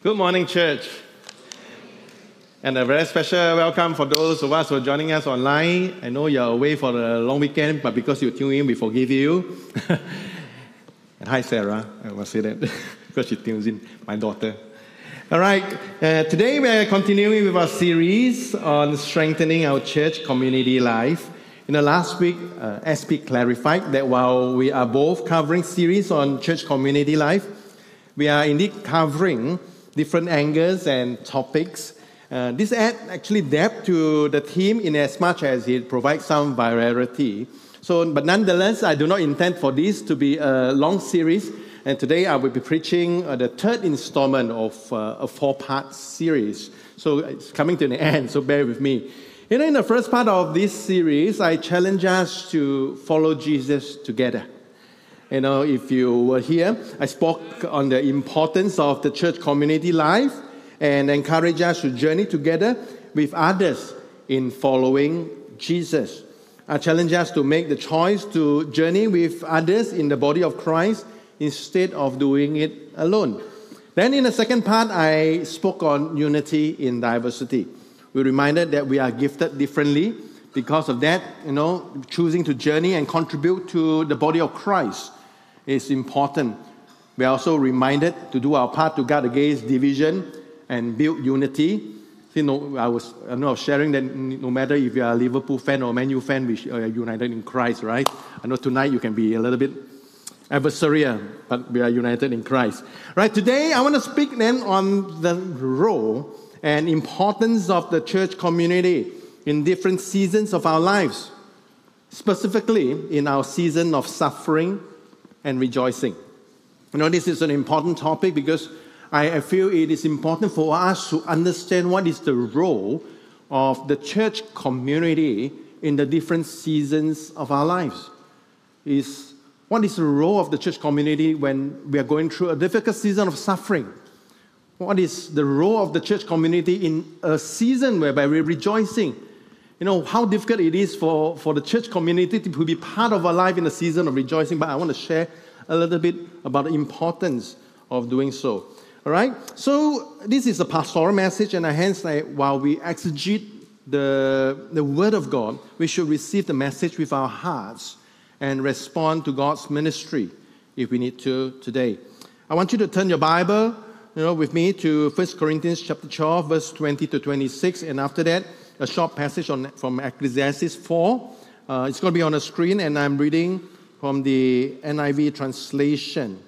Good morning, church. And a very special welcome for those of us who are joining us online. I know you're away for the long weekend, but because you tune in, we forgive you. And hi, Sarah. I must say that because she tunes in, my daughter. All right. Today we are continuing with our series on strengthening our church community life. Last week, SP clarified that while we are both covering series on church community life, we are indeed covering different angles and topics. This adds actually depth to the theme in as much as it provides some variety. But nonetheless, I do not intend for this to be a long series. And today I will be preaching the third installment of a four-part series. So it's coming to the end, so bear with me. In the first part of this series, I challenge us to follow Jesus together. If you were here, I spoke on the importance of the church community life and encourage us to journey together with others in following Jesus. I challenge us to make the choice to journey with others in the body of Christ instead of doing it alone. Then in the second part, I spoke on unity in diversity. We reminded that we are gifted differently. Because of that, choosing to journey and contribute to the body of Christ is important. We are also reminded to do our part to guard against division and build unity. I was sharing that no matter if you are a Liverpool fan or Man U fan, we are united in Christ, right? I know tonight you can be a little bit adversarial, but we are united in Christ. Right, today I want to speak then on the role and importance of the church community in different seasons of our lives, specifically in our season of suffering and rejoicing. This is an important topic because I feel it is important for us to understand what is the role of the church community in the different seasons of our lives. What is the role of the church community when we are going through a difficult season of suffering? What is the role of the church community in a season whereby we're rejoicing? How difficult it is for the church community to be part of our life in the season of rejoicing, but I want to share a little bit about the importance of doing so. All right? So this is a pastoral message, and hence, while we exegete the Word of God, we should receive the message with our hearts and respond to God's ministry if we need to today. I want you to turn your Bible with me to 1 Corinthians chapter 12, verse 20 to 26, and after that, a short passage from Ecclesiastes 4. It's going to be on the screen, and I'm reading from the NIV translation.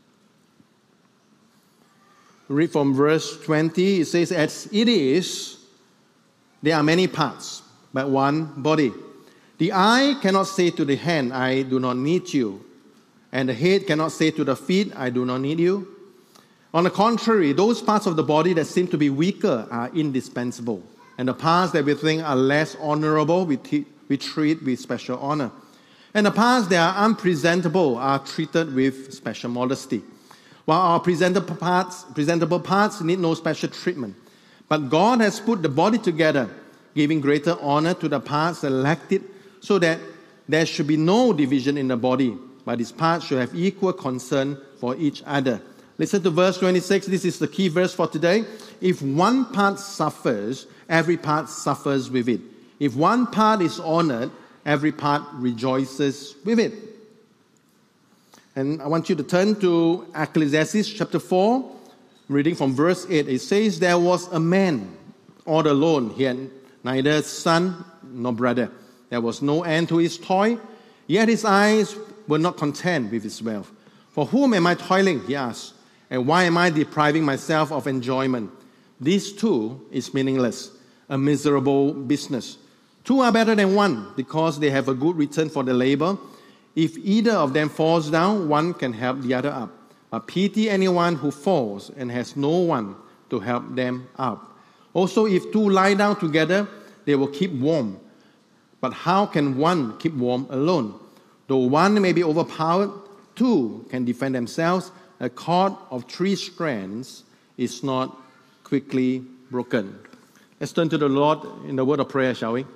Read from verse 20. It says, "As it is, there are many parts, but one body. The eye cannot say to the hand, 'I do not need you,' and the head cannot say to the feet, 'I do not need you.' On the contrary, those parts of the body that seem to be weaker are indispensable. And the parts that we think are less honorable, we treat with special honor. And the parts that are unpresentable are treated with special modesty. While our presentable parts need no special treatment. But God has put the body together, giving greater honor to the parts that lacked it, so that there should be no division in the body, but its parts should have equal concern for each other." Listen to verse 26. This is the key verse for today. "If one part suffers, every part suffers with it. If one part is honored, every part rejoices with it." And I want you to turn to Ecclesiastes chapter 4, reading from verse 8. It says, "There was a man all alone. He had neither son nor brother. There was no end to his toil, yet his eyes were not content with his wealth. 'For whom am I toiling?' he asked, 'and why am I depriving myself of enjoyment? This too is meaningless, a miserable business. Two are better than one, because they have a good return for their labor. If either of them falls down, one can help the other up. But pity anyone who falls and has no one to help them up. Also, if two lie down together, they will keep warm. But how can one keep warm alone? Though one may be overpowered, two can defend themselves. A cord of 3 strands is not quickly broken." Let's turn to the Lord in the word of prayer, shall we?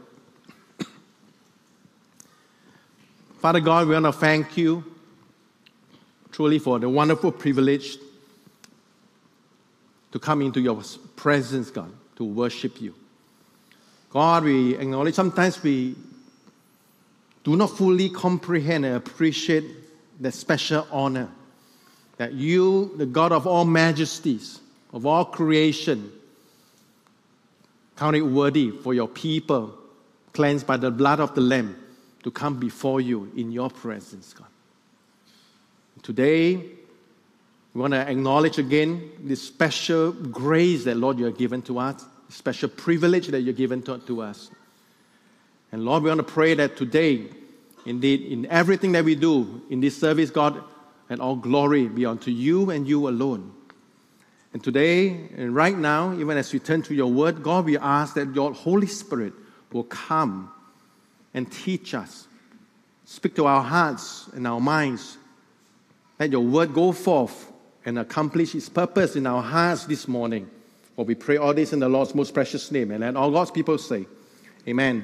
Father God, we want to thank you truly for the wonderful privilege to come into your presence, God, to worship you. God, we acknowledge sometimes we do not fully comprehend and appreciate that special honor that you, the God of all majesties, of all creation, count it worthy for your people, cleansed by the blood of the Lamb, to come before you in your presence, God. Today, we want to acknowledge again this special grace that, Lord, you have given to us, special privilege that you've given to us. And Lord, we want to pray that today, indeed, in everything that we do in this service, God, and all glory be unto you and you alone. And today, and right now, even as we turn to your word, God, we ask that your Holy Spirit will come and teach us. Speak to our hearts and our minds. Let your word go forth and accomplish its purpose in our hearts this morning. For we pray all this in the Lord's most precious name. And let all God's people say, Amen.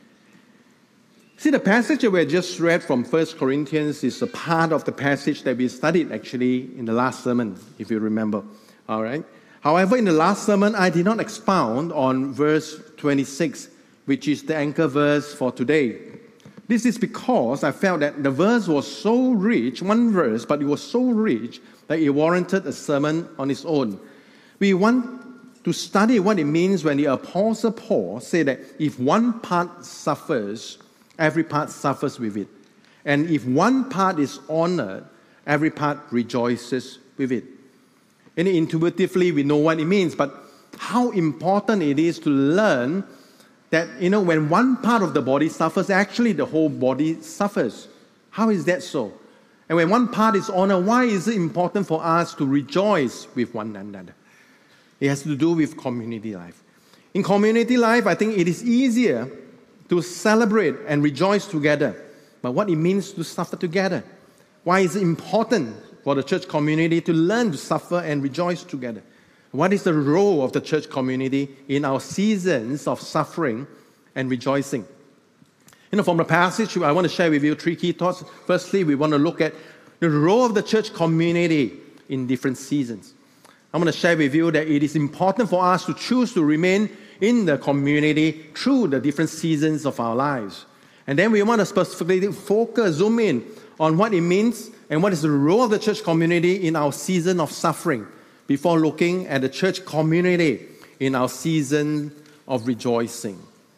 See, the passage that we just read from 1 Corinthians is a part of the passage that we studied actually in the last sermon, if you remember. All right. However, in the last sermon, I did not expound on verse 26, which is the anchor verse for today. This is because I felt that the verse was so rich, one verse, but it was so rich that it warranted a sermon on its own. We want to study what it means when the Apostle Paul said that if one part suffers, every part suffers with it. And if one part is honored, every part rejoices with it. And intuitively, we know what it means, but how important it is to learn that, when one part of the body suffers, actually the whole body suffers. How is that so? And when one part is honored, why is it important for us to rejoice with one another? It has to do with community life. In community life, I think it is easier to celebrate and rejoice together. But what it means to suffer together? Why is it important for the church community to learn to suffer and rejoice together? What is the role of the church community in our seasons of suffering and rejoicing? From the passage, I want to share with you three key thoughts. Firstly, we want to look at the role of the church community in different seasons. I'm going to share with you that it is important for us to choose to remain in the community through the different seasons of our lives. And then we want to specifically zoom in on what it means and what is the role of the church community in our season of suffering before looking at the church community in our season of rejoicing.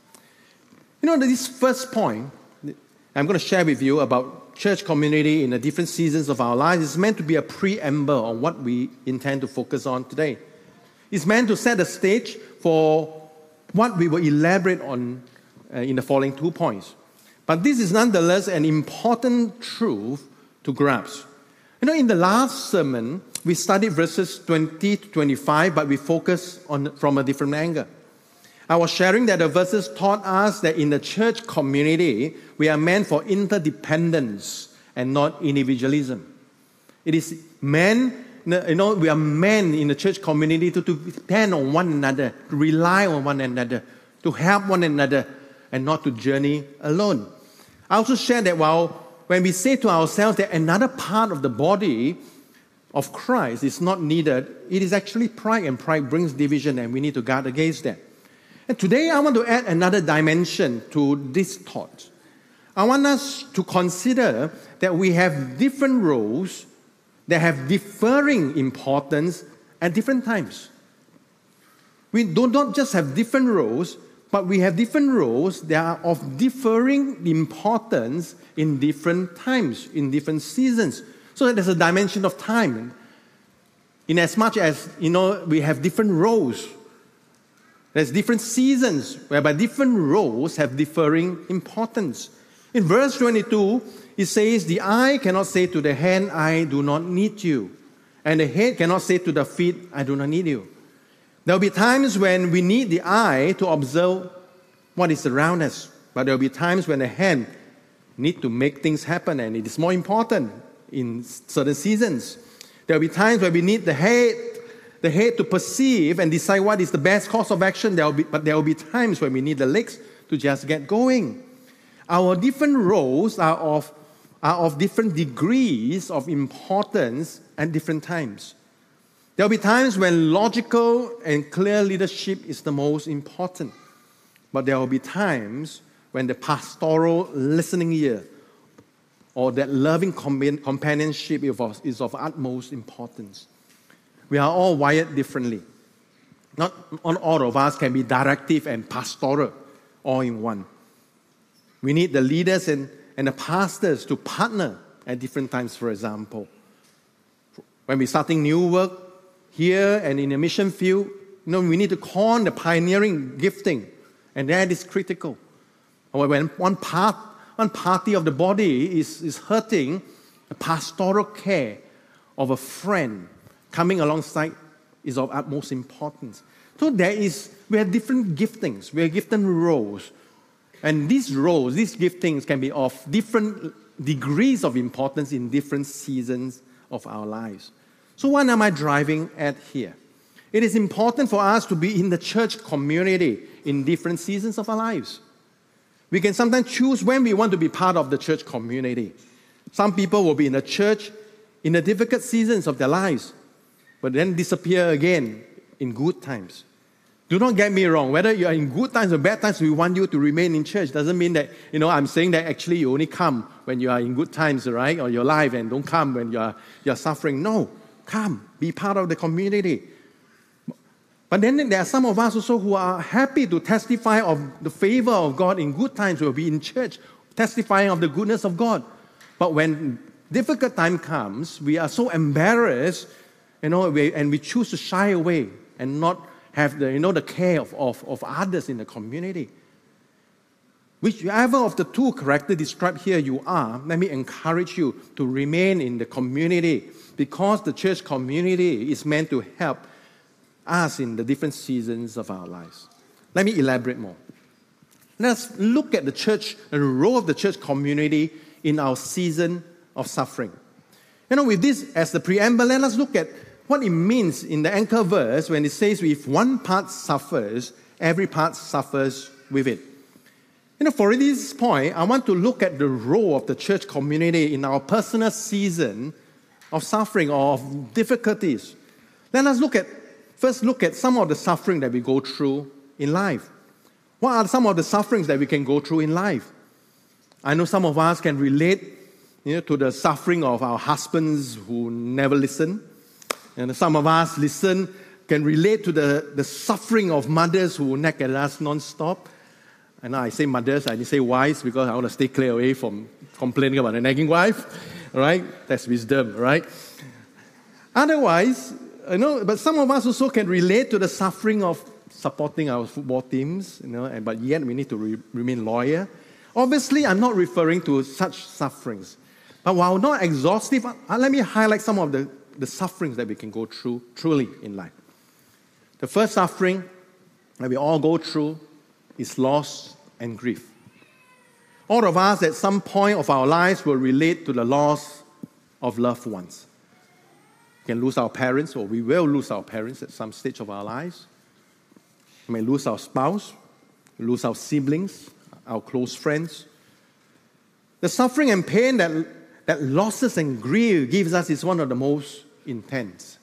This first point I'm going to share with you about church community in the different seasons of our lives is meant to be a preamble on what we intend to focus on today. It's meant to set the stage for what we will elaborate on in the following 2 points. But this is nonetheless an important truth to grasp. In the last sermon, we studied verses 20 to 25, but we focused on from a different angle. I was sharing that the verses taught us that in the church community, we are meant for interdependence and not individualism. It is men, we are men in the church community to depend on one another, to rely on one another, to help one another, and not to journey alone. I also shared that when we say to ourselves that another part of the body of Christ is not needed, it is actually pride, and pride brings division, and we need to guard against that. And today I want to add another dimension to this thought. I want us to consider that we have different roles that have differing importance at different times. We do not just have different roles, but we have different roles that are of differing importance in different times, in different seasons. So that there's a dimension of time. In as much as, we have different roles. There's different seasons whereby different roles have differing importance. In verse 22, it says, the eye cannot say to the hand, I do not need you. And the head cannot say to the feet, I do not need you. There will be times when we need the eye to observe what is around us. But there will be times when the hand needs to make things happen, and it is more important in certain seasons. There will be times where we need the head to perceive and decide what is the best course of action. But there will be times when we need the legs to just get going. Our different roles are of different degrees of importance at different times. There will be times when logical and clear leadership is the most important. But there will be times when the pastoral listening ear or that loving companionship is of utmost importance. We are all wired differently. Not all of us can be directive and pastoral all in one. We need the leaders and the pastors to partner at different times, for example. When we're starting new work here and in the mission field, we need to call on the pioneering gifting, and that is critical. Or when one party of the body is hurting, the pastoral care of a friend coming alongside is of utmost importance. So we have different giftings, we have different roles. And these roles, these giftings can be of different degrees of importance in different seasons of our lives. So what am I driving at here? It is important for us to be in the church community in different seasons of our lives. We can sometimes choose when we want to be part of the church community. Some people will be in the church in the difficult seasons of their lives, but then disappear again in good times. Do not get me wrong. Whether you are in good times or bad times, we want you to remain in church. Doesn't mean that, I'm saying that actually you only come when you are in good times, right? Or your life, and don't come when you are suffering. No, come, be part of the community. But then there are some of us also who are happy to testify of the favor of God in good times. We'll be in church testifying of the goodness of God. But when difficult time comes, we are so embarrassed, and we choose to shy away and not have the care of others in the community. Whichever of the two characters described here you are, let me encourage you to remain in the community, because the church community is meant to help us in the different seasons of our lives. Let me elaborate more. Let's look at the church and the role of the church community in our season of suffering. With this as the preamble, let us look at what it means in the anchor verse when it says, if one part suffers, every part suffers with it. For this point, I want to look at the role of the church community in our personal season of suffering or of difficulties. Let us first look at some of the suffering that we go through in life. What are some of the sufferings that we can go through in life? I know some of us can relate to the suffering of our husbands who never listen. And some of us can relate to the suffering of mothers who nag at us non-stop. And I say mothers, I didn't say wives, because I want to stay clear away from complaining about a nagging wife. All right? That's wisdom, right? Otherwise, but some of us also can relate to the suffering of supporting our football teams, but yet we need to remain loyal. Obviously, I'm not referring to such sufferings. But while not exhaustive, let me highlight some of the sufferings that we can go through truly in life. The first suffering that we all go through is loss and grief. All of us at some point of our lives will relate to the loss of loved ones. We can lose our parents, or we will lose our parents at some stage of our lives. We may lose our spouse, lose our siblings, our close friends. The suffering and pain that losses and grief gives us is one of the most intense.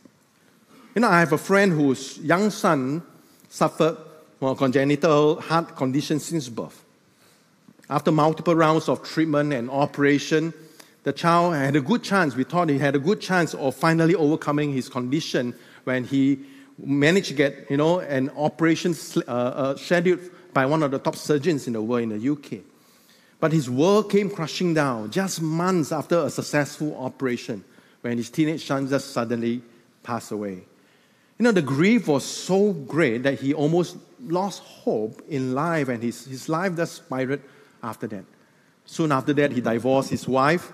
I have a friend whose young son suffered from a congenital heart condition since birth. After multiple rounds of treatment and operation, the child had a good chance. We thought he had a good chance of finally overcoming his condition when he managed to get, an operation scheduled by one of the top surgeons in the world in the UK. But his world came crashing down just months after a successful operation, when his teenage son just suddenly passed away. The grief was so great that he almost lost hope in life, and his life just spiraled after that. Soon after that, he divorced his wife.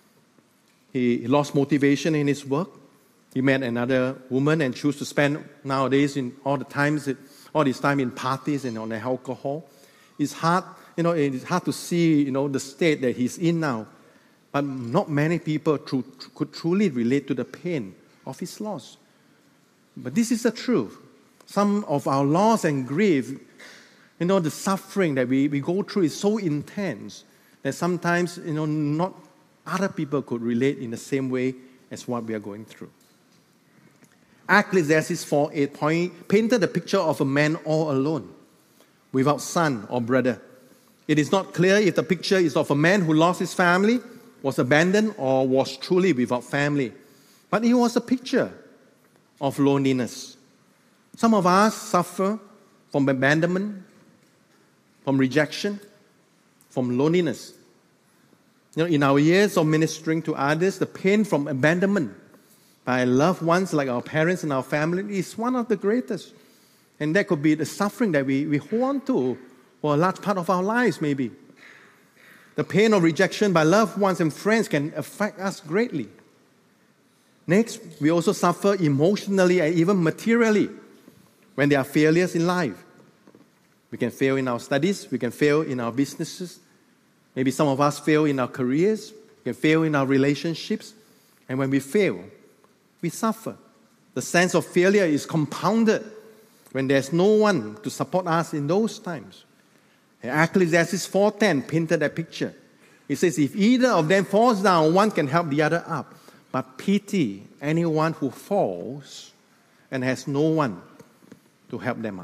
He lost motivation in his work. He met another woman and chose to spend nowadays all his time in parties and on alcohol. It's hard, it's hard to see, the state that he's in now. But not many people could truly relate to the pain of his loss. But this is the truth. Some of our loss and grief, the suffering that we go through is so intense that sometimes, not other people could relate in the same way as what we are going through. Ecclesiastes 4:8 painted the picture of a man all alone, without son or brother. It is not clear if the picture is of a man who lost his family, was abandoned, or was truly without family. But it was a picture of loneliness. Some of us suffer from abandonment, from rejection, from loneliness. In our years of ministering to others, the pain from abandonment by loved ones like our parents and our family is one of the greatest. And that could be the suffering that we hold on to for a large part of our lives, maybe. The pain of rejection by loved ones and friends can affect us greatly. Next, we also suffer emotionally and even materially when there are failures in life. We can fail in our studies, we can fail in our businesses. Maybe some of us fail in our careers, we can fail in our relationships. And when we fail, we suffer. The sense of failure is compounded when there's no one to support us in those times. Ecclesiastes 4:10 painted that picture. It says, if either of them falls down, one can help the other up. But pity anyone who falls and has no one to help them up.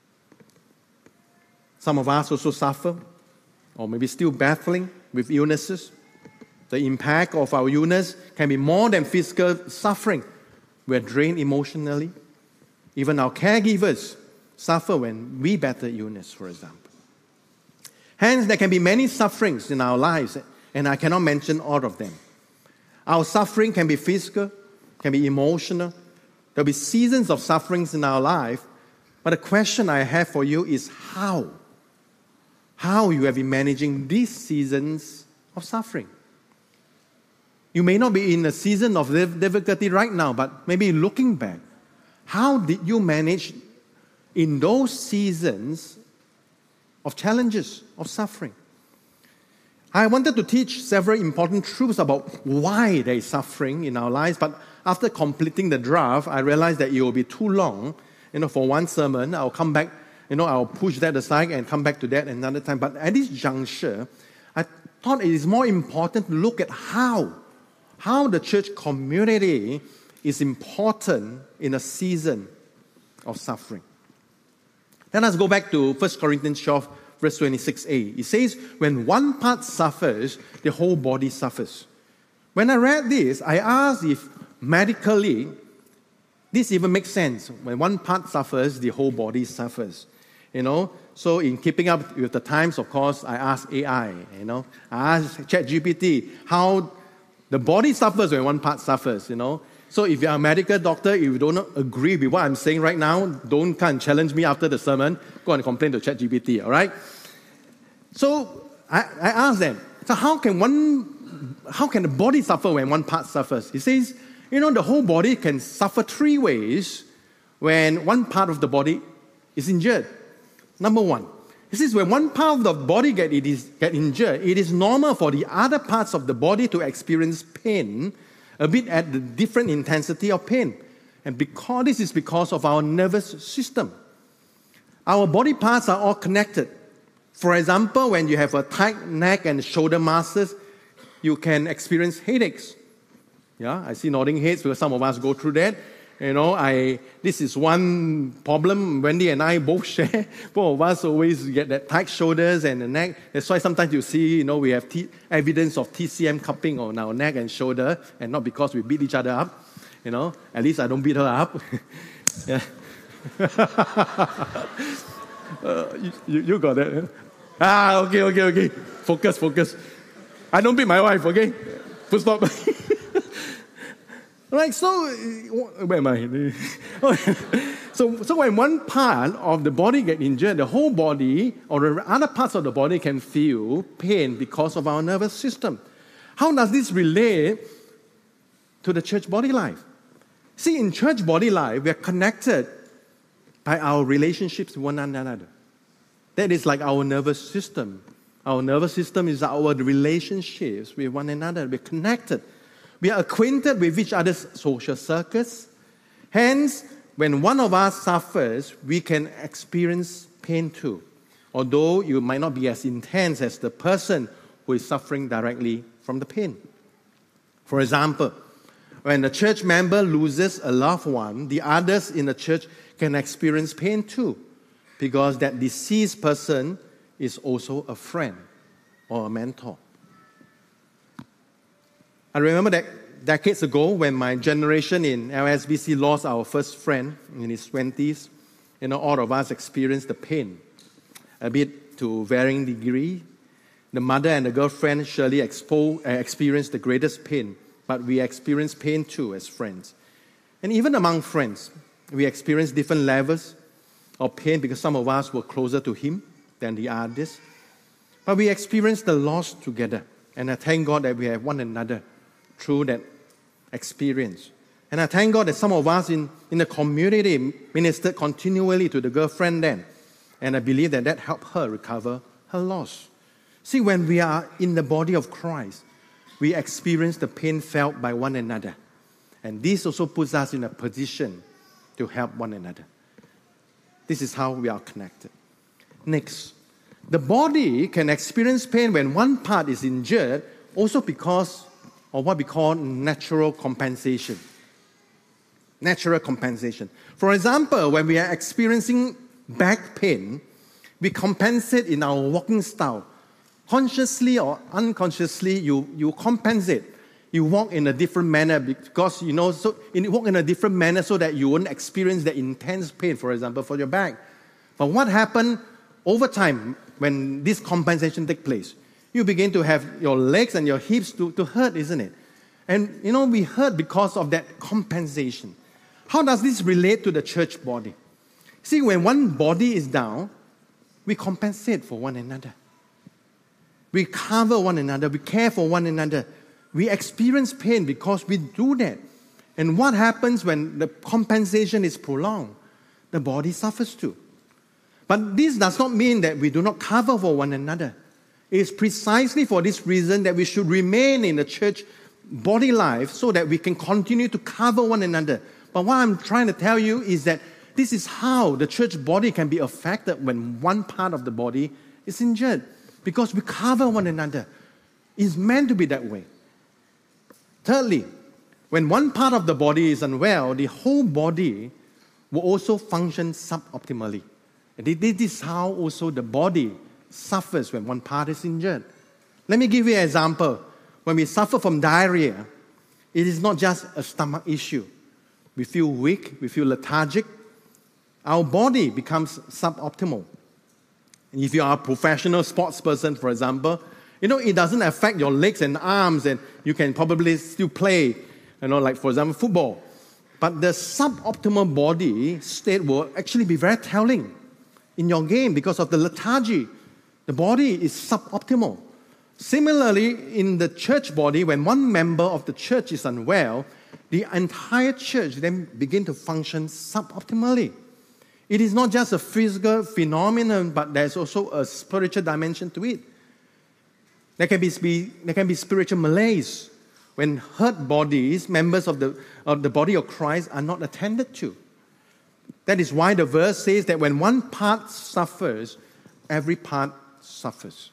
Some of us also suffer, or maybe still battling with illnesses. The impact of our illness can be more than physical suffering. We are drained emotionally. Even our caregivers suffer when we battle illness, for example. Hence, there can be many sufferings in our lives, and I cannot mention all of them. Our suffering can be physical, can be emotional. There will be seasons of sufferings in our life, but the question I have for you is how? How you have been managing these seasons of suffering. You may not be in a season of difficulty right now, but maybe looking back, how did you manage in those seasons of challenges, of suffering? I wanted to teach several important truths about why there is suffering in our lives, but after completing the draft, I realized that it will be too long. For one sermon, I'll come back, I'll push that aside and come back to that another time. But at this juncture, I thought it is more important to look at how the church community is important in a season of suffering. Then let's go back to 1 Corinthians 12, verse 26a. It says, when one part suffers, the whole body suffers. When I read this, I asked if medically this even makes sense. When one part suffers, the whole body suffers. So in keeping up with the times, of course, I asked AI, I asked ChatGPT how the body suffers when one part suffers, So if you're a medical doctor, if you don't agree with what I'm saying right now, don't come and challenge me after the sermon. Go and complain to ChatGPT, all right? So I asked them, so how can the body suffer when one part suffers? He says, the whole body can suffer three ways when one part of the body is injured. Number one, he says when one part of the body get injured, it is normal for the other parts of the body to experience pain, a bit at the different intensity of pain. And this is because of our nervous system. Our body parts are all connected. For example, when you have a tight neck and shoulder muscles, you can experience headaches. Yeah, I see nodding heads because some of us go through that. This is one problem Wendy and I both share. Both of us always get that tight shoulders and the neck. That's why sometimes you see, we have evidence of TCM cupping on our neck and shoulder, and not because we beat each other up. At least I don't beat her up. Yeah. You got that. Okay. Focus. I don't beat my wife, okay? Full stop. Right, so where am I? So when one part of the body gets injured, the whole body or the other parts of the body can feel pain because of our nervous system. How does this relate to the church body life? See, in church body life, we are connected by our relationships with one another. That is like our nervous system. Our nervous system is our relationships with one another. We're connected. We are acquainted with each other's social circles. Hence, when one of us suffers, we can experience pain too, although it might not be as intense as the person who is suffering directly from the pain. For example, when a church member loses a loved one, the others in the church can experience pain too, because that deceased person is also a friend or a mentor. I remember that decades ago when my generation in LSBC lost our first friend in his 20s, all of us experienced the pain, a bit to varying degree. The mother and the girlfriend surely experienced the greatest pain, but we experienced pain too as friends. And even among friends, we experienced different levels of pain because some of us were closer to him than the others. But we experienced the loss together. And I thank God that we have one another through that experience. And I thank God that some of us in the community ministered continually to the girlfriend then. And I believe that helped her recover her loss. See, when we are in the body of Christ, we experience the pain felt by one another. And this also puts us in a position to help one another. This is how we are connected. Next, the body can experience pain when one part is injured, also because of what we call natural compensation. Natural compensation. For example, when we are experiencing back pain, we compensate in our walking style. Consciously or unconsciously, you compensate. You walk in a different manner because, you walk in a different manner so that you won't experience the intense pain, for example, for your back. But what happened over time when this compensation takes place? You begin to have your legs and your hips to hurt, isn't it? And, we hurt because of that compensation. How does this relate to the church body? See, when one body is down, we compensate for one another. We cover one another. We care for one another. We experience pain because we do that. And what happens when the compensation is prolonged? The body suffers too. But this does not mean that we do not cover for one another. It is precisely for this reason that we should remain in the church body life so that we can continue to cover one another. But what I'm trying to tell you is that this is how the church body can be affected when one part of the body is injured. Because we cover one another. It's meant to be that way. Thirdly, when one part of the body is unwell, the whole body will also function suboptimally. And this is how also the body suffers when one part is injured. Let me give you an example. When we suffer from diarrhea, it is not just a stomach issue. We feel weak, we feel lethargic. Our body becomes suboptimal. If you are a professional sports person, for example, it doesn't affect your legs and arms, and you can probably still play, like, for example, football. But the suboptimal body state will actually be very telling in your game because of the lethargy. The body is suboptimal. Similarly, in the church body, when one member of the church is unwell, the entire church then begin to function suboptimally. It is not just a physical phenomenon, but there's also a spiritual dimension to it. There can be spiritual malaise when hurt bodies, members of the body of Christ, are not attended to. That is why the verse says that when one part suffers, every part suffers.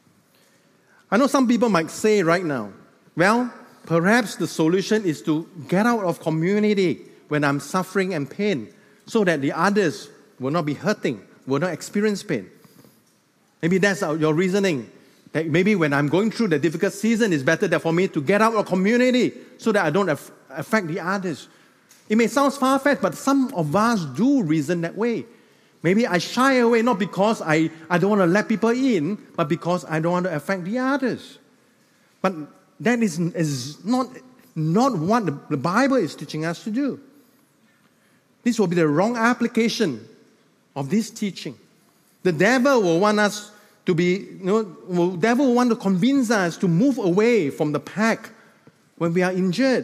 I know some people might say right now, well, perhaps the solution is to get out of community when I'm suffering and pain, so that the others will not be hurting, will not experience pain. Maybe that's your reasoning. That maybe when I'm going through the difficult season, it's better for me to get out of community so that I don't affect the others. It may sound far-fetched, but some of us do reason that way. Maybe I shy away not because I don't want to let people in, but because I don't want to affect the others. But that is not what the Bible is teaching us to do. This will be the wrong application of this teaching. The devil will want us to the devil will want to convince us to move away from the pack when we are injured.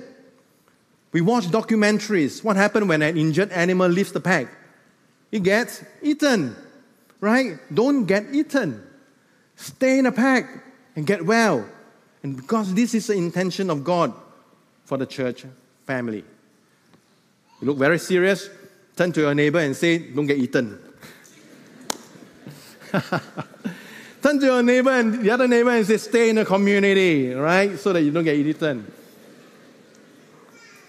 We watch documentaries. What happens when an injured animal leaves the pack? It gets eaten, right? Don't get eaten. Stay in the pack and get well. And because this is the intention of God for the church family. You look very serious, turn to your neighbor and say, don't get eaten. Turn to your neighbor and the other neighbor and say, stay in the community, right? So that you don't get eaten.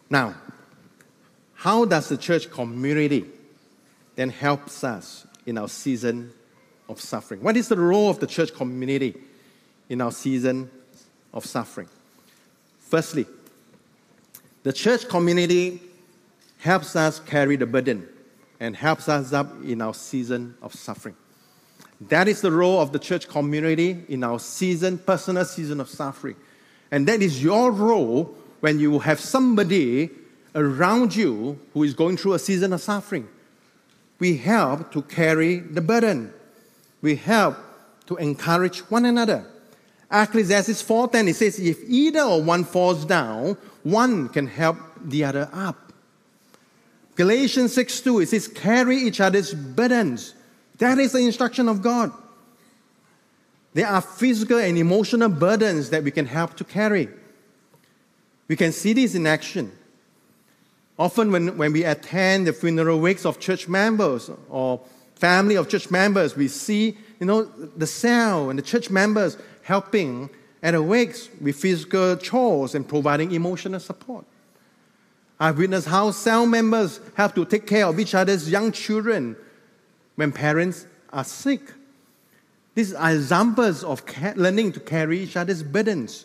Now, how does the church community then helps us in our season of suffering? What is the role of the church community in our season of suffering? Firstly, the church community helps us carry the burden and helps us up in our season of suffering. That is the role of the church community in our personal season of suffering. And that is your role when you have somebody around you who is going through a season of suffering. We help to carry the burden. We help to encourage one another. Ecclesiastes 4:10, it says, if either or one falls down, one can help the other up. Galatians 6:2, it says, carry each other's burdens. That is the instruction of God. There are physical and emotional burdens that we can help to carry. We can see this in action. Often when we attend the funeral wakes of church members or family of church members, we see, the cell and the church members helping at the wakes with physical chores and providing emotional support. I've witnessed how cell members have to take care of each other's young children when parents are sick. These are examples of learning to carry each other's burdens.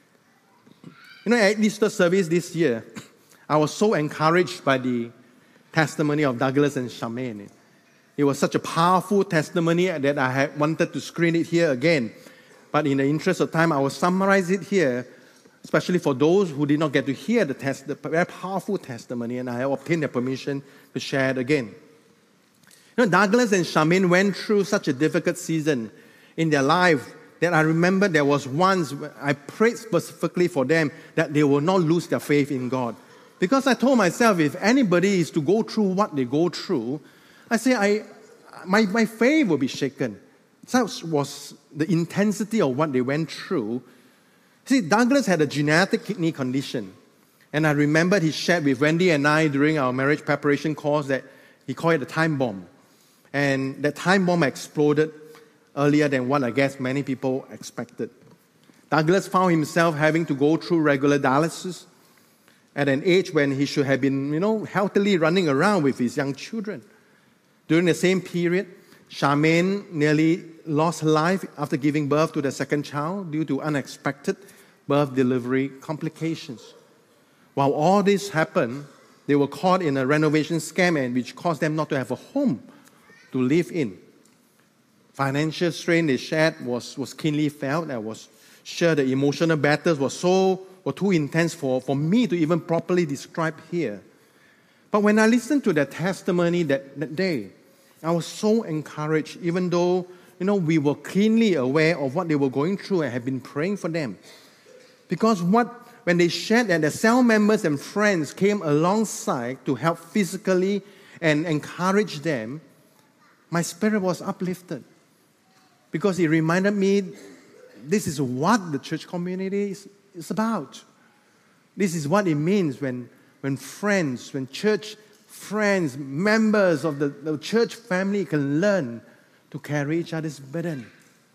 At Easter service this year, I was so encouraged by the testimony of Douglas and Charmaine. It was such a powerful testimony that I had wanted to screen it here again. But in the interest of time, I will summarize it here, especially for those who did not get to hear the very powerful testimony, and I have obtained their permission to share it again. Douglas and Charmaine went through such a difficult season in their life that I remember there was once I prayed specifically for them that they will not lose their faith in God. Because I told myself, if anybody is to go through what they go through, I say my faith will be shaken. Such was the intensity of what they went through. See, Douglas had a genetic kidney condition. And I remembered he shared with Wendy and I during our marriage preparation course that he called it a time bomb. And that time bomb exploded earlier than what I guess many people expected. Douglas found himself having to go through regular dialysis at an age when he should have been, healthily running around with his young children. During the same period, Charmaine nearly lost her life after giving birth to their second child due to unexpected birth delivery complications. While all this happened, they were caught in a renovation scam which caused them not to have a home to live in. Financial strain they shared was keenly felt. I was sure the emotional battles were too intense for me to even properly describe here. But when I listened to their testimony that day, I was so encouraged, even though we were keenly aware of what they were going through and had been praying for them. Because when they shared that, the cell members and friends came alongside to help physically and encourage them, my spirit was uplifted. Because it reminded me, this is what the church community is about. This is what it means when church friends, members of the church family can learn to carry each other's burden.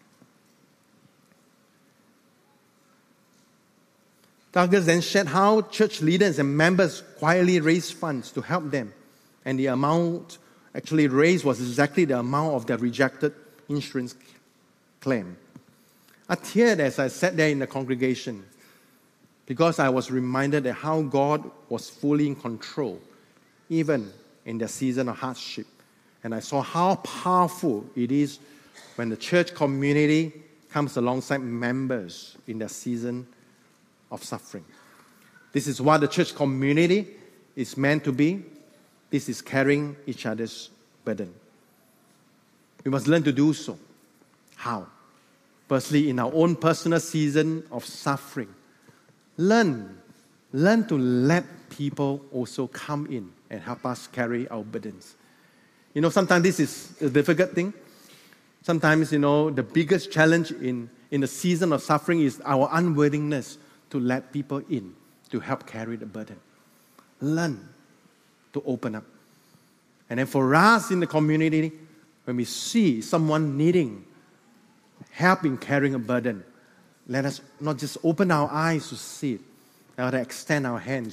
Douglas then shared how church leaders and members quietly raised funds to help them. And the amount actually raised was exactly the amount of their rejected insurance claim. I teared as I sat there in the congregation because I was reminded that how God was fully in control, even in their season of hardship. And I saw how powerful it is when the church community comes alongside members in their season of suffering. This is what the church community is meant to be. This is carrying each other's burden. We must learn to do so. How? Firstly, in our own personal season of suffering, learn to let people also come in and help us carry our burdens. Sometimes this is a difficult thing. Sometimes, the biggest challenge in the season of suffering is our unwillingness to let people in to help carry the burden. Learn to open up. And then for us in the community, when we see someone needing help in carrying a burden, let us not just open our eyes to see it, but extend our hands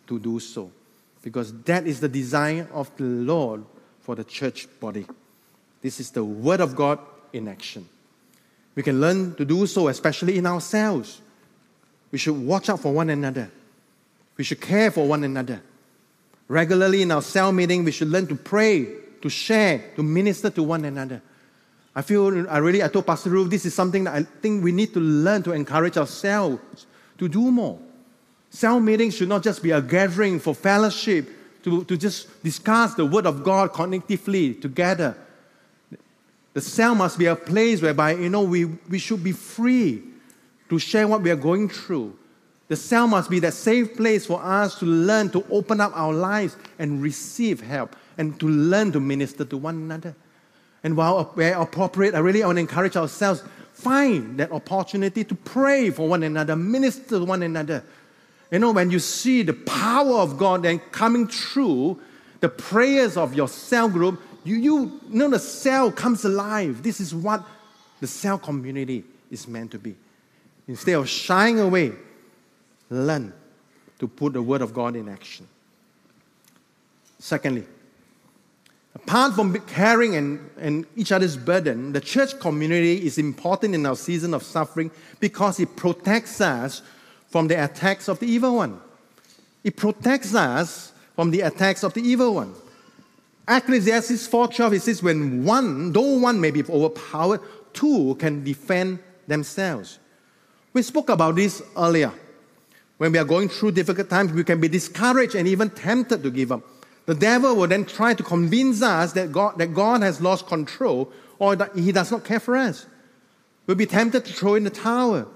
to do so, because that is the design of the Lord for the church body. This is the Word of God in action. We can learn to do so, especially in ourselves. We should watch out for one another. We should care for one another. Regularly in our cell meeting, we should learn to pray, to share, to minister to one another. I told Pastor Ruth, this is something that I think we need to learn to encourage ourselves to do more. Cell meetings should not just be a gathering for fellowship, to just discuss the Word of God connectively together. The cell must be a place whereby, we should be free to share what we are going through. The cell must be that safe place for us to learn to open up our lives and receive help and to learn to minister to one another. And while where appropriate, I want to encourage ourselves, find that opportunity to pray for one another, minister to one another. When you see the power of God then coming through the prayers of your cell group, the cell comes alive. This is what the cell community is meant to be. Instead of shying away, learn to put the Word of God in action. Secondly, apart from carrying and each other's burden, the church community is important in our season of suffering because it protects us from the attacks of the evil one. It protects us from the attacks of the evil one. Ecclesiastes 4:12, it says, though one may be overpowered, two can defend themselves. We spoke about this earlier. When we are going through difficult times, we can be discouraged and even tempted to give up. The devil will then try to convince us that God has lost control or that He does not care for us. We'll be tempted to throw in the towel.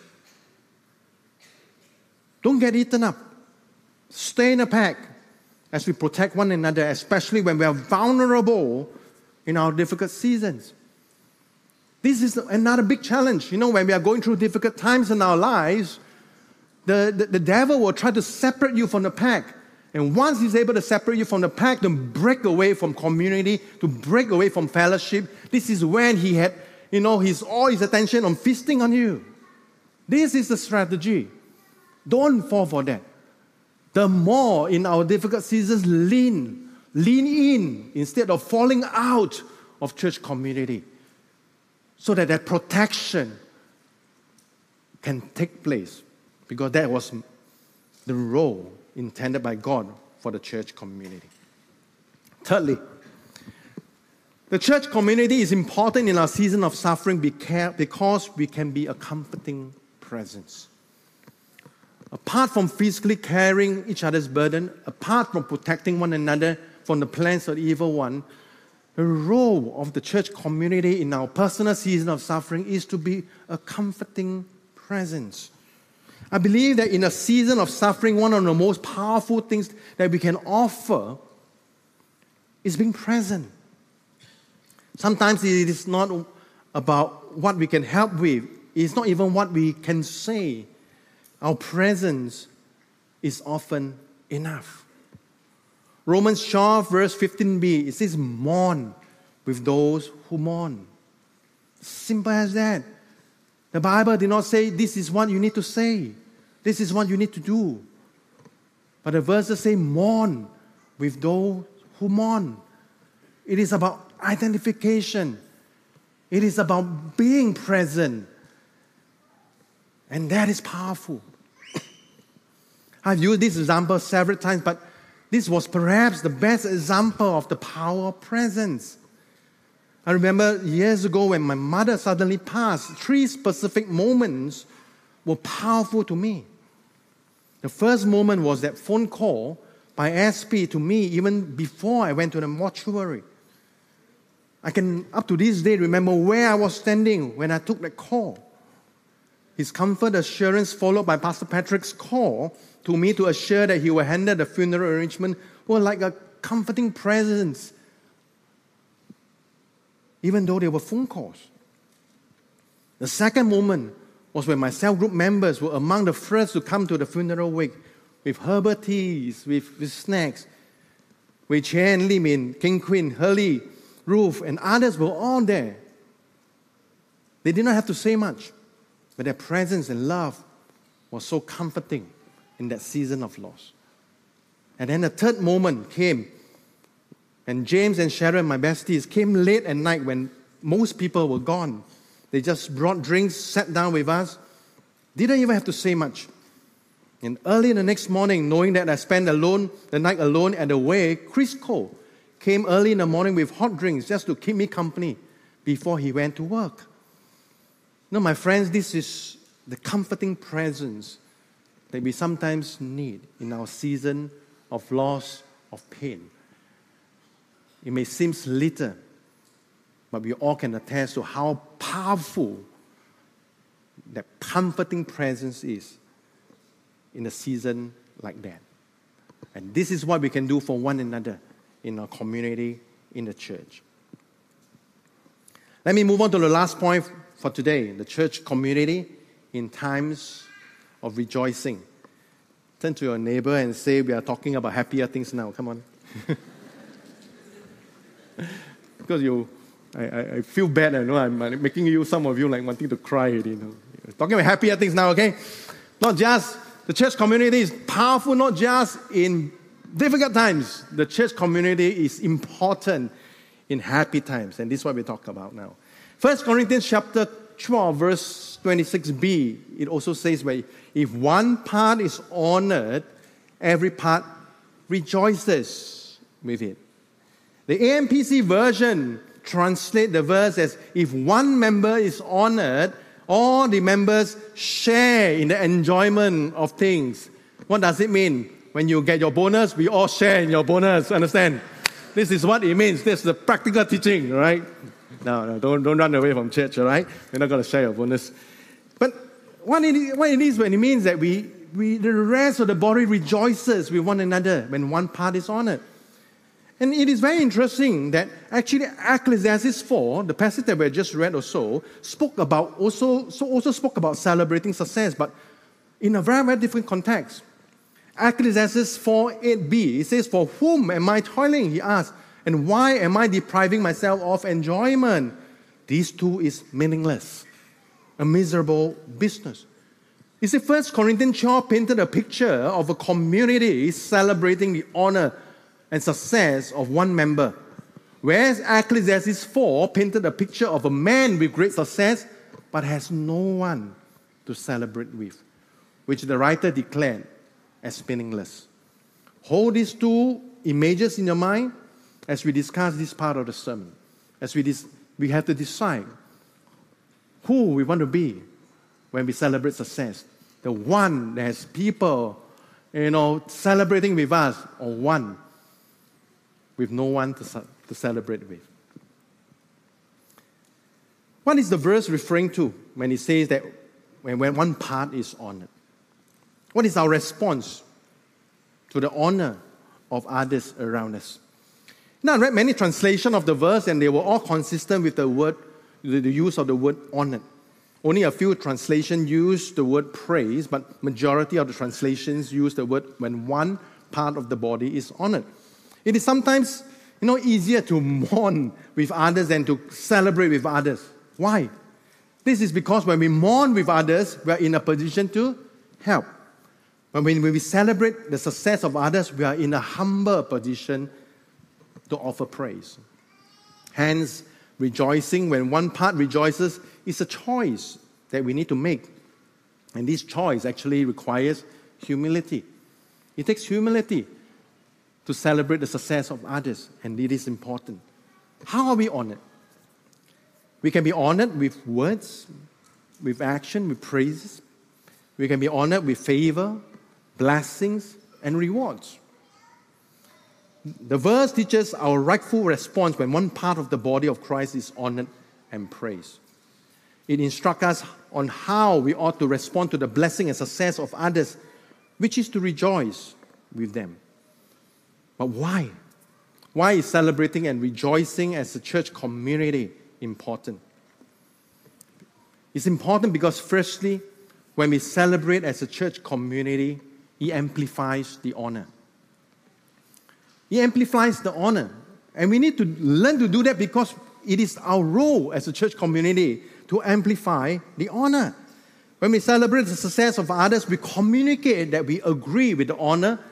Don't get eaten up. Stay in a pack as we protect one another, especially when we are vulnerable in our difficult seasons. This is another big challenge. When we are going through difficult times in our lives, the devil will try to separate you from the pack. And once he's able to separate you from the pack, to break away from community, to break away from fellowship, this is when he had, all his attention on feasting on you. This is the strategy. Don't fall for that. The more in our difficult seasons, lean in instead of falling out of church community, so that protection can take place, because that was the role intended by God for the church community. Thirdly, the church community is important in our season of suffering because we can be a comforting presence. Apart from physically carrying each other's burden, apart from protecting one another from the plans of the evil one, the role of the church community in our personal season of suffering is to be a comforting presence. I believe that in a season of suffering, one of the most powerful things that we can offer is being present. Sometimes it is not about what we can help with. It's not even what we can say. Our presence is often enough. Romans 12, verse 15b, it says, mourn with those who mourn. Simple as that. The Bible did not say, this is what you need to say. This is what you need to do. But the verses say, mourn with those who mourn. It is about identification. It is about being present. And that is powerful. I've used this example several times, but this was perhaps the best example of the power of presence. I remember years ago when my mother suddenly passed, 3 specific moments were powerful to me. The first moment was that phone call by SP to me even before I went to the mortuary. I can, up to this day, remember where I was standing when I took that call. His comfort assurance followed by Pastor Patrick's call to me to assure that he will handle the funeral arrangement were like a comforting presence, even though they were phone calls. The second moment was when my cell group members were among the first to come to the funeral wake with herbal teas, with snacks. Wei Chen, Li Min, King Queen, Hurley, Ruth, and others were all there. They did not have to say much, but their presence and love was so comforting in that season of loss. And then the third moment came. And James and Sharon, my besties, came late at night when most people were gone. They just brought drinks, sat down with us. Didn't even have to say much. And early in the next morning, knowing that I spent the night alone at the way, Chris Cole came early in the morning with hot drinks just to keep me company before he went to work. My friends, this is the comforting presence that we sometimes need in our season of loss, of pain. It may seem little, but we all can attest to how powerful that comforting presence is in a season like that. And this is what we can do for one another in our community, in the church. Let me move on to the last point for today, the church community in times of rejoicing. Turn to your neighbor and say, we are talking about happier things now. Come on. Because I feel bad, I'm making some of you wanting to cry. Talking about happier things now, okay? Not just, the church community is powerful, not just in difficult times. The church community is important in happy times, and this is what we talk about now. 1 Corinthians chapter 12, verse 26b, it also says, if one part is honored, every part rejoices with it. The AMPC version translates the verse as, if one member is honored, all the members share in the enjoyment of things. What does it mean? When you get your bonus, we all share in your bonus. Understand? This is what it means. This is the practical teaching, right? No, don't run away from church, all right? We're not going to share your bonus. But what it is when it means that the rest of the body rejoices with one another when one part is honored. And it is very interesting that actually Ecclesiastes 4, the passage that we just read also spoke about celebrating success, but in a very, very different context. Ecclesiastes 4:8b, it says, for whom am I toiling, he asked, and why am I depriving myself of enjoyment? This too is meaningless, a miserable business. You see, 1 Corinthians 12 painted a picture of a community celebrating the honor and success of one member, whereas Ecclesiastes 4 painted a picture of a man with great success but has no one to celebrate with, which the writer declared as meaningless. Hold these two images in your mind as we discuss this part of the sermon, as we have to decide who we want to be when we celebrate success. The one that has people, celebrating with us, or one with no one to celebrate with. What is the verse referring to when it says that when one part is honored? What is our response to the honor of others around us? Now, I read many translations of the verse, and they were all consistent with the use of the word honored. Only a few translations use the word praise, but majority of the translations use the word when one part of the body is honored. It is sometimes, easier to mourn with others than to celebrate with others. Why? This is because when we mourn with others, we are in a position to help. But when we celebrate the success of others, we are in a humble position to offer praise. Hence, rejoicing when one part rejoices is a choice that we need to make. And this choice actually requires humility. It takes humility to celebrate the success of others, and it is important. How are we honored? We can be honored with words, with action, with praises. We can be honored with favor, blessings, and rewards. The verse teaches our rightful response when one part of the body of Christ is honored and praised. It instructs us on how we ought to respond to the blessing and success of others, which is to rejoice with them. But why? Why is celebrating and rejoicing as a church community important? It's important because, firstly, when we celebrate as a church community, it amplifies the honor. It amplifies the honor. And we need to learn to do that because it is our role as a church community to amplify the honor. When we celebrate the success of others, we communicate that we agree with the honor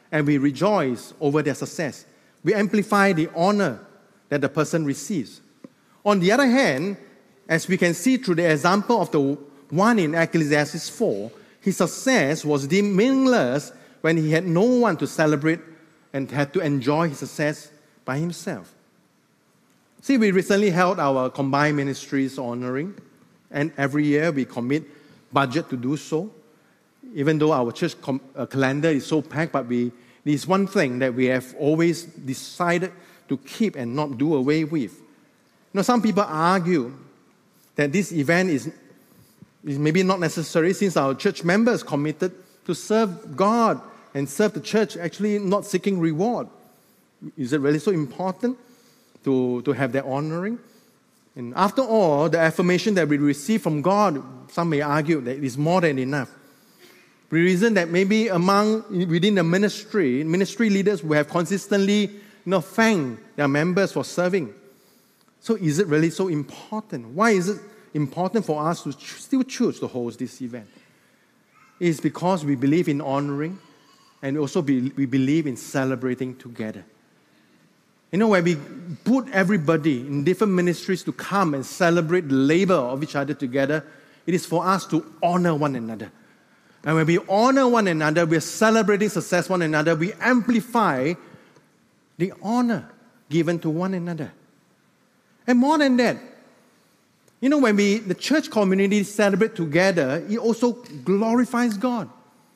and we rejoice over their success. We amplify the honor that the person receives. On the other hand, as we can see through the example of the one in Ecclesiastes 4, his success was deemed meaningless when he had no one to celebrate and had to enjoy his success by himself. See, we recently held our combined ministries honoring, and every year we commit budget to do so. Even though our church calendar is so packed, but there's one thing that we have always decided to keep and not do away with. Some people argue that this event is maybe not necessary since our church members committed to serve God and serve the church, actually not seeking reward. Is it really so important to have that honoring? And after all, the affirmation that we receive from God, some may argue that it is more than enough. The reason that maybe within the ministry leaders will have consistently thanked their members for serving. So is it really so important? Why is it important for us to still choose to host this event? It is because we believe in honoring, and also we believe in celebrating together. When we put everybody in different ministries to come and celebrate the labor of each other together, it is for us to honor one another. And when we honor one another, we are celebrating success one another, we amplify the honor given to one another. And more than that, when the church community celebrate together, it also glorifies God.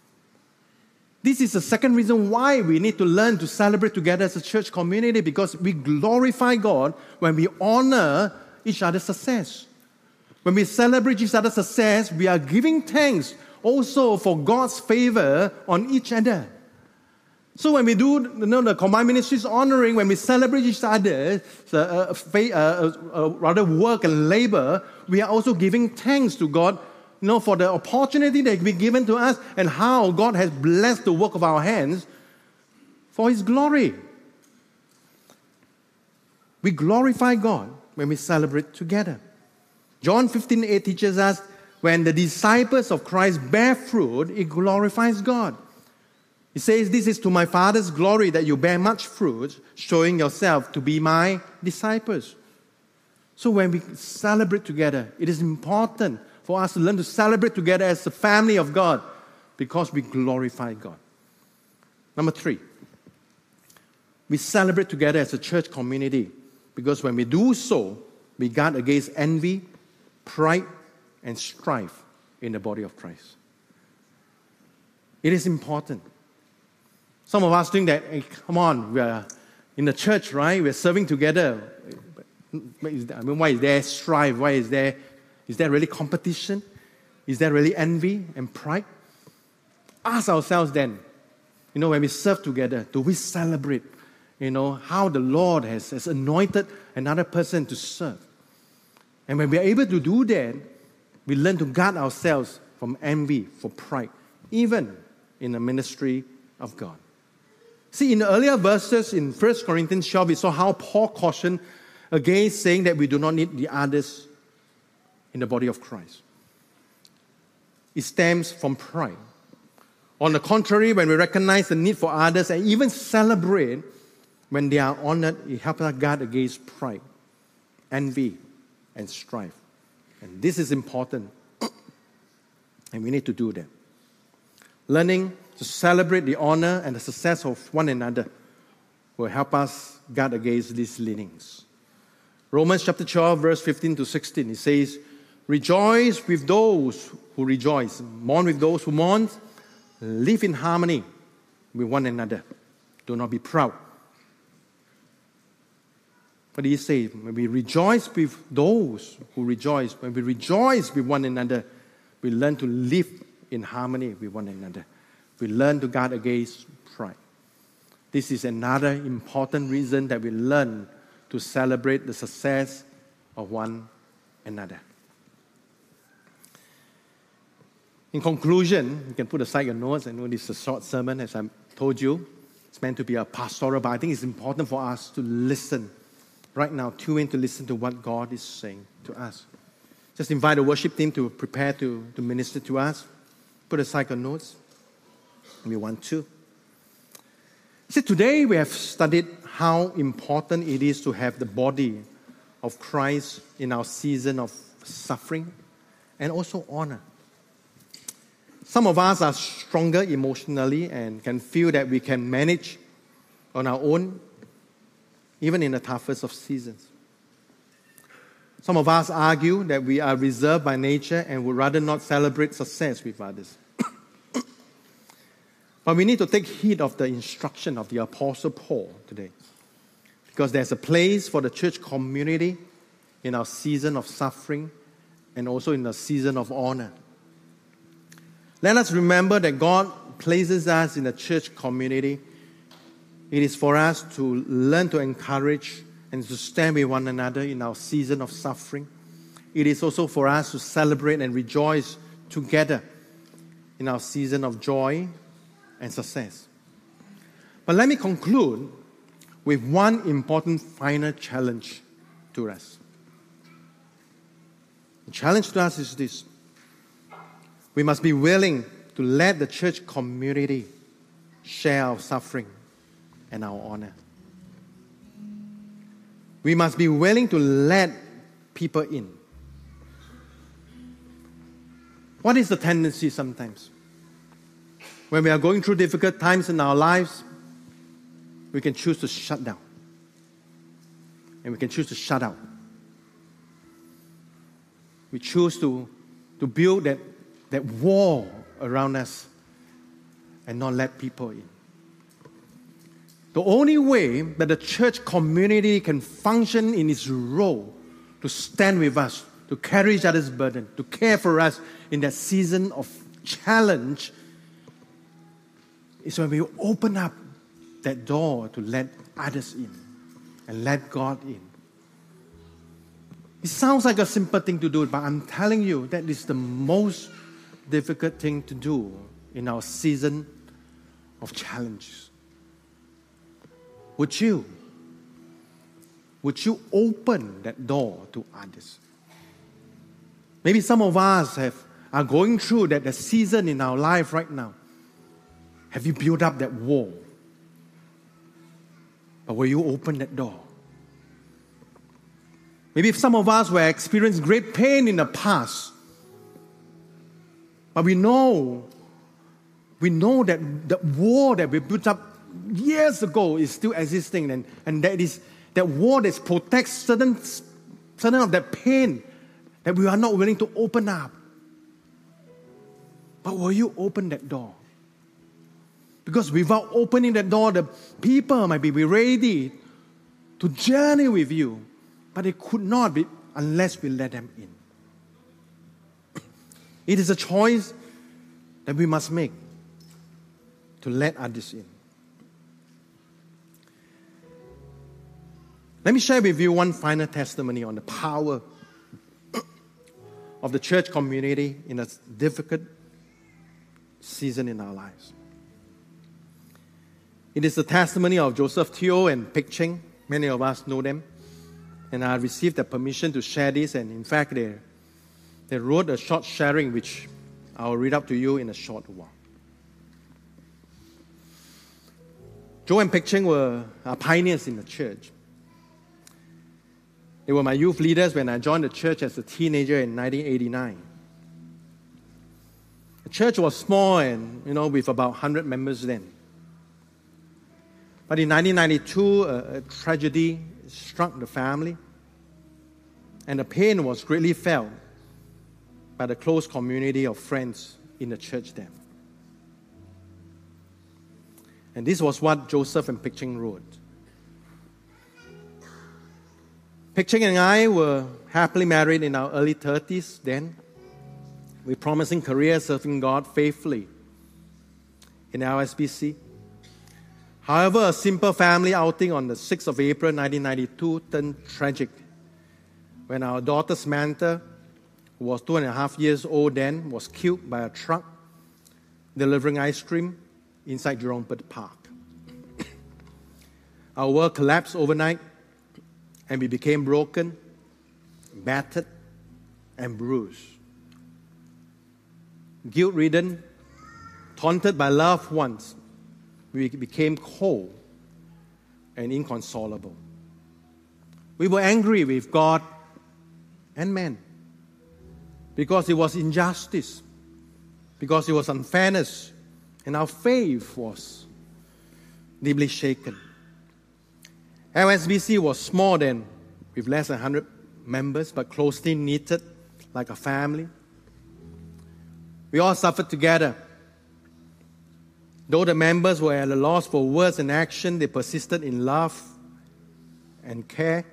This is the second reason why we need to learn to celebrate together as a church community, because we glorify God when we honor each other's success. When we celebrate each other's success, we are giving thanks also for God's favor on each other. So when we do the combined ministries honoring, when we celebrate each other, rather work and labor, we are also giving thanks to God for the opportunity that has been given to us and how God has blessed the work of our hands for His glory. We glorify God when we celebrate together. John 15:8 teaches us, when the disciples of Christ bear fruit, it glorifies God. He says, "This is to my Father's glory that you bear much fruit, showing yourself to be my disciples." So when we celebrate together, it is important for us to learn to celebrate together as the family of God, because we glorify God. Number 3, we celebrate together as a church community, because when we do so, we guard against envy, pride, and strife in the body of Christ. It is important. Some of us think that, hey, come on, we are in the church, right? We're serving together. Why is there strife? Why is there really competition? Is there really envy and pride? Ask ourselves then, when we serve together, do we celebrate, how the Lord has anointed another person to serve? And when we are able to do that, we learn to guard ourselves from envy, for pride, even in the ministry of God. See, in the earlier verses in 1 Corinthians 12, we saw how Paul cautioned against saying that we do not need the others in the body of Christ. It stems from pride. On the contrary, when we recognize the need for others and even celebrate when they are honored, it helps us guard against pride, envy, and strife. And this is important, and we need to do that. Learning to celebrate the honor and the success of one another will help us guard against these leanings. Romans chapter 12, verse 15 to 16, it says, "Rejoice with those who rejoice, mourn with those who mourn, live in harmony with one another. Do not be proud." What do you say? When we rejoice with those who rejoice, when we rejoice with one another, we learn to live in harmony with one another. We learn to guard against pride. This is another important reason that we learn to celebrate the success of one another. In conclusion, you can put aside your notes. I know this is a short sermon, as I told you. It's meant to be a pastoral, but I think it's important for us to listen. Right now, tune in to listen to what God is saying to us. Just invite the worship team to prepare to minister to us. Put aside your notes. We want to. See, today we have studied how important it is to have the body of Christ in our season of suffering and also honor. Some of us are stronger emotionally and can feel that we can manage on our own, even in the toughest of seasons. Some of us argue that we are reserved by nature and would rather not celebrate success with others. But we need to take heed of the instruction of the Apostle Paul today, because there's a place for the church community in our season of suffering and also in the season of honor. Let us remember that God places us in the church community. It is for us to learn to encourage and to stand with one another in our season of suffering. It is also for us to celebrate and rejoice together in our season of joy and success. But let me conclude with one important final challenge to us. The challenge to us is this: we must be willing to let the church community share our suffering and our honor. We must be willing to let people in. What is the tendency sometimes? When we are going through difficult times in our lives, we can choose to shut down. And we can choose to shut out. We choose to build that wall around us and not let people in. The only way that the church community can function in its role to stand with us, to carry each other's burden, to care for us in that season of challenge is when we open up that door to let others in and let God in. It sounds like a simple thing to do, but I'm telling you that is the most difficult thing to do in our season of challenges. Would you open that door to others? Maybe some of us are going through that season in our life right now. Have you built up that wall? But will you open that door? Maybe some of us were experienced great pain in the past. But we know that the wall that we built up years ago is still existing, and that is that wall that protects certain of that pain that we are not willing to open up. But will you open that door? Because without opening that door, the people might be ready to journey with you, but they could not be unless we let them in. It is a choice that we must make to let others in. Let me share with you one final testimony on the power of the church community in a difficult season in our lives. It is the testimony of Joseph Teo and Pek Cheng. Many of us know them. And I received the permission to share this, and in fact they wrote a short sharing which I will read out to you in a short while. Joe and Pek Cheng were pioneers in the church. They were my youth leaders when I joined the church as a teenager in 1989. The church was small and, with about 100 members then. But in 1992, a tragedy struck the family, and the pain was greatly felt by the close community of friends in the church then. And this was what Joseph and Pek Cheng wrote. Pek Cheng and I were happily married in our early 30s then, with promising careers serving God faithfully in LSBC. However, a simple family outing on the 6th of April 1992 turned tragic when our daughter Samantha, who was 2.5 years old then, was killed by a truck delivering ice cream inside Jurong Bird Park. Our world collapsed overnight, and we became broken, battered, and bruised. Guilt-ridden, taunted by loved ones, we became cold and inconsolable. We were angry with God and man because it was injustice, because it was unfairness, and our faith was deeply shaken. LSBC was small then, with less than 100 members, but closely knitted like a family. We all suffered together. Though the members were at a loss for words and action, they persisted in love and care.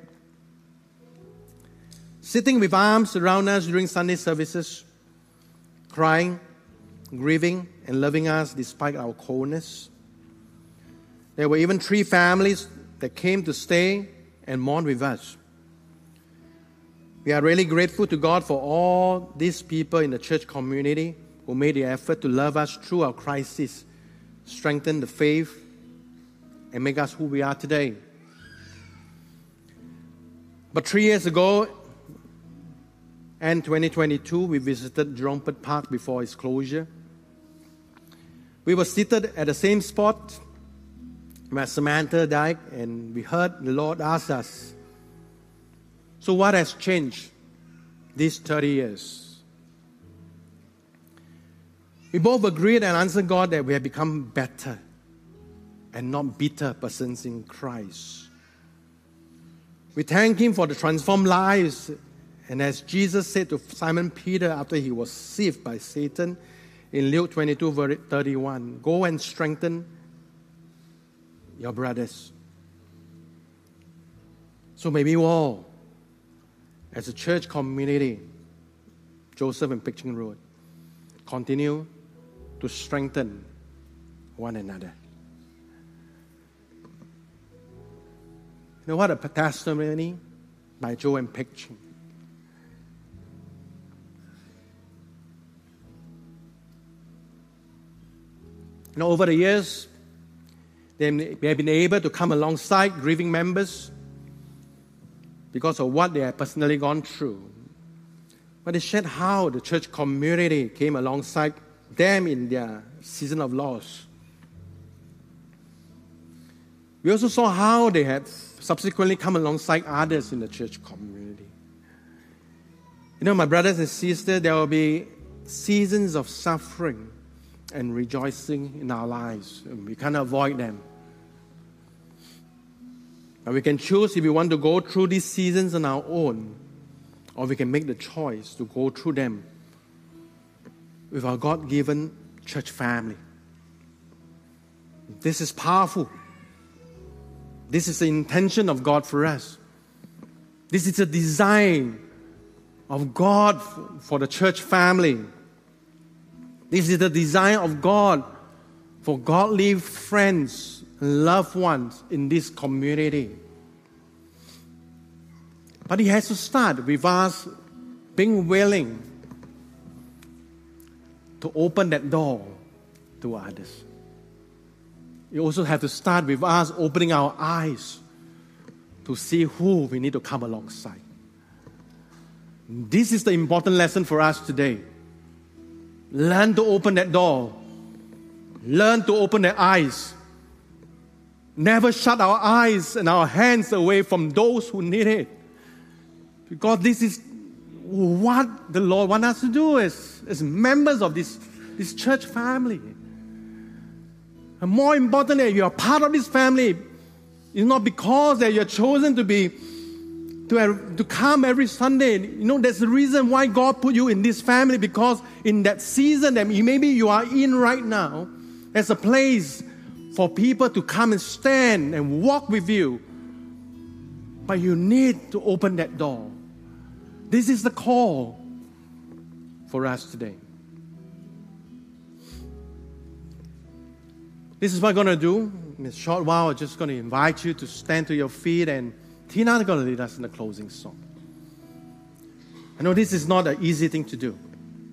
Sitting with arms around us during Sunday services, crying, grieving, and loving us despite our coldness. There were even 3 families that came to stay and mourn with us. We are really grateful to God for all these people in the church community who made the effort to love us through our crisis, strengthen the faith, and make us who we are today. But 3 years ago, in 2022, we visited Drumpet Park before its closure. We were seated at the same spot where Samantha died, and we heard the Lord ask us, so what has changed these 30 years? We both agreed and answered God that we have become better and not bitter persons in Christ. We thank Him for the transformed lives. And as Jesus said to Simon Peter after he was deceived by Satan in Luke 22, verse 31, go and strengthen your brothers. So may we all, as a church community, Joseph and Picton Road, continue to strengthen one another. You know what a testimony by Joe and Picton. You know, over the years, they have been able to come alongside grieving members because of what they have personally gone through. But they shared how the church community came alongside them in their season of loss. We also saw how they had subsequently come alongside others in the church community. You know, my brothers and sisters, there will be seasons of suffering and rejoicing in our lives. We can't avoid them. But we can choose if we want to go through these seasons on our own, or we can make the choice to go through them with our God-given church family. This is powerful. This is the intention of God for us. This is a design of God for the church family. This is the design of God for godly friends and loved ones in this community. But it has to start with us being willing to open that door to others. You also have to start with us opening our eyes to see who we need to come alongside. This is the important lesson for us today. Learn to open that door. Learn to open their eyes. Never shut our eyes and our hands away from those who need it. Because this is what the Lord wants us to do as members of this church family. And more importantly, you are part of this family. It's not because that you're chosen to come every Sunday. You know, there's a reason why God put you in this family, because in that season that maybe you are in right now, there's a place for people to come and stand and walk with you. But you need to open that door. This is the call for us today. This is what I'm going to do. In a short while, I'm just going to invite you to stand to your feet, and Tina is going to lead us in the closing song. I know this is not an easy thing to do.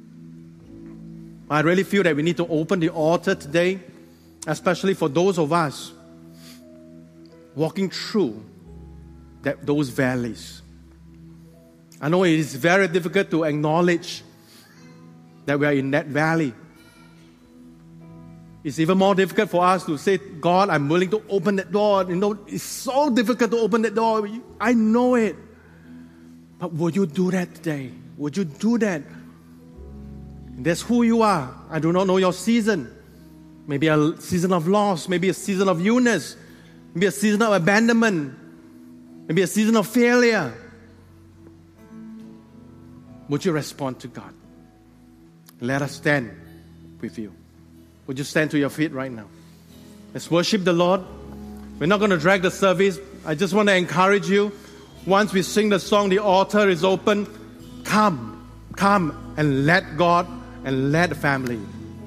I really feel that we need to open the altar today, especially for those of us walking through those valleys. I know it is very difficult to acknowledge that we are in that valley. It's even more difficult for us to say, God, I'm willing to open that door. It's so difficult to open that door. I know it. But would you do that today? Would you do that? That's who you are. I do not know your season. Maybe a season of loss. Maybe a season of illness. Maybe a season of abandonment. Maybe a season of failure. Would you respond to God? Let us stand with you. Would you stand to your feet right now? Let's worship the Lord. We're not going to drag the service. I just want to encourage you. Once we sing the song, the altar is open. Come and let God and let the family.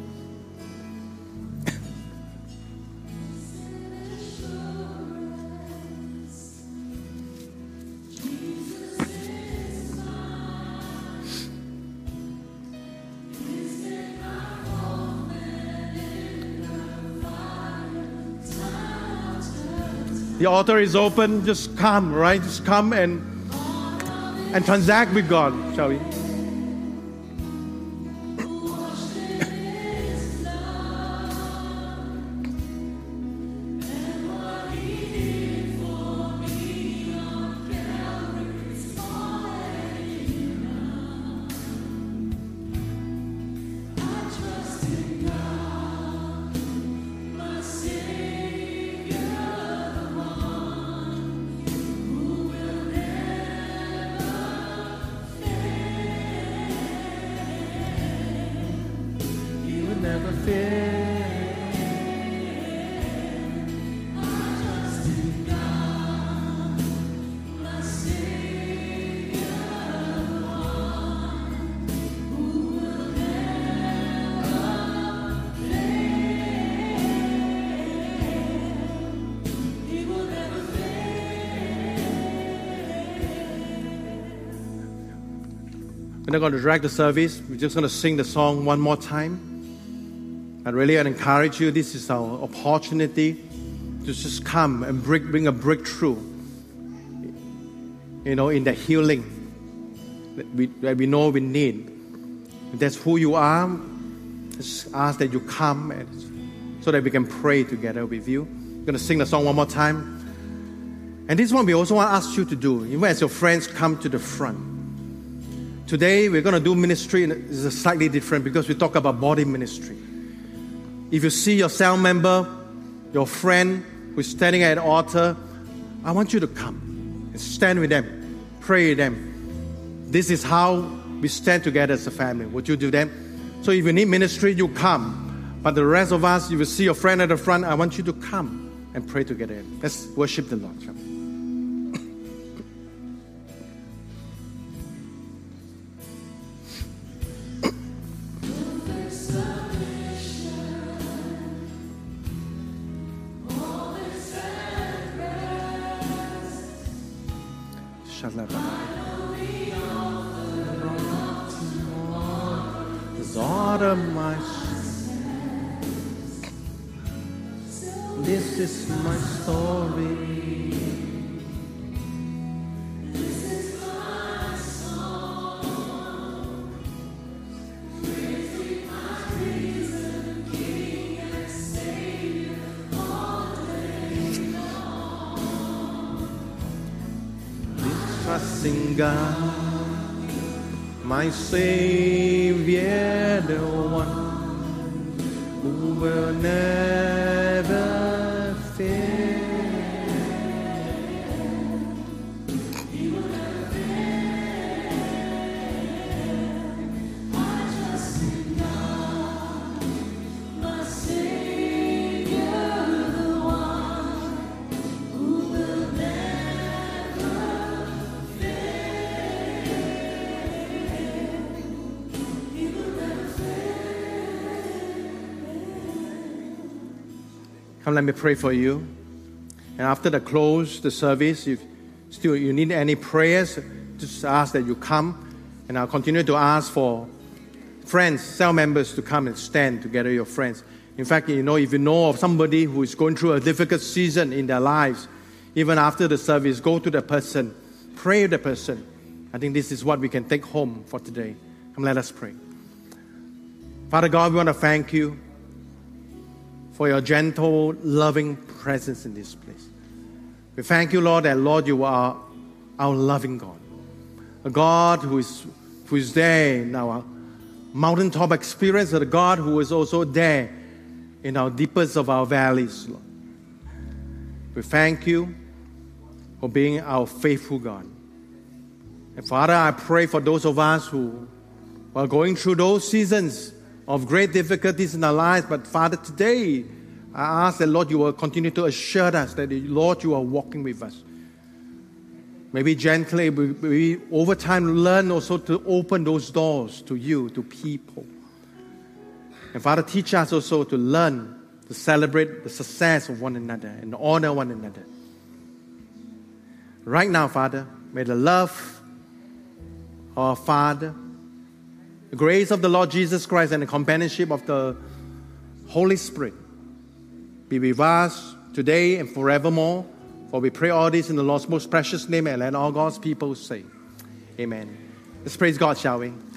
The altar is open. Just come, right? Just come and transact with God, shall we? We're not going to drag the service. We're just going to sing the song one more time. I really encourage you. This is our opportunity to just come and bring a breakthrough. In the healing that we know we need. If that's who you are, just ask that you come so that we can pray together with you. We're going to sing the song one more time. And this one we also want to ask you to do. Even as your friends come to the front. Today, we're going to do ministry, and it's slightly different because we talk about body ministry. If you see your cell member, your friend who's standing at the altar, I want you to come and stand with them, pray with them. This is how we stand together as a family. Would you do that? So if you need ministry, you come. But the rest of us, if you see your friend at the front, I want you to come and pray together. Let's worship the Lord. This is my story. This is my song. Praising my risen King and Savior all day long. Trusting God, my Savior, the one who will never fail. He will never fail. I trust in God, my Savior, the one who will never fail. He will never fail. Come, let me pray for you. And after the close the service, if still you need any prayers, just ask that you come. And I'll continue to ask for friends, cell members to come and stand together, your friends. In fact, if you know of somebody who is going through a difficult season in their lives, even after the service, go to the person, pray with the person. I think this is what we can take home for today. Come, let us pray. Father God, we want to thank you for your gentle, loving presence in this place. We thank you, Lord, that, Lord, you are our loving God. A God who is there in our mountaintop experience, a God who is also there in our deepest of our valleys, Lord. We thank you for being our faithful God. And Father, I pray for those of us who are going through those seasons of great difficulties in our lives. But Father, today, I ask that, Lord, you will continue to assure us that, Lord, you are walking with us. Maybe gently, we over time learn also to open those doors to you, to people. And Father, teach us also to learn to celebrate the success of one another and honor one another. Right now, Father, may the love of our Father, the grace of the Lord Jesus Christ, and the companionship of the Holy Spirit be with us today and forevermore. For we pray all this in the Lord's most precious name, and let all God's people say, Amen. Let's praise God, shall we?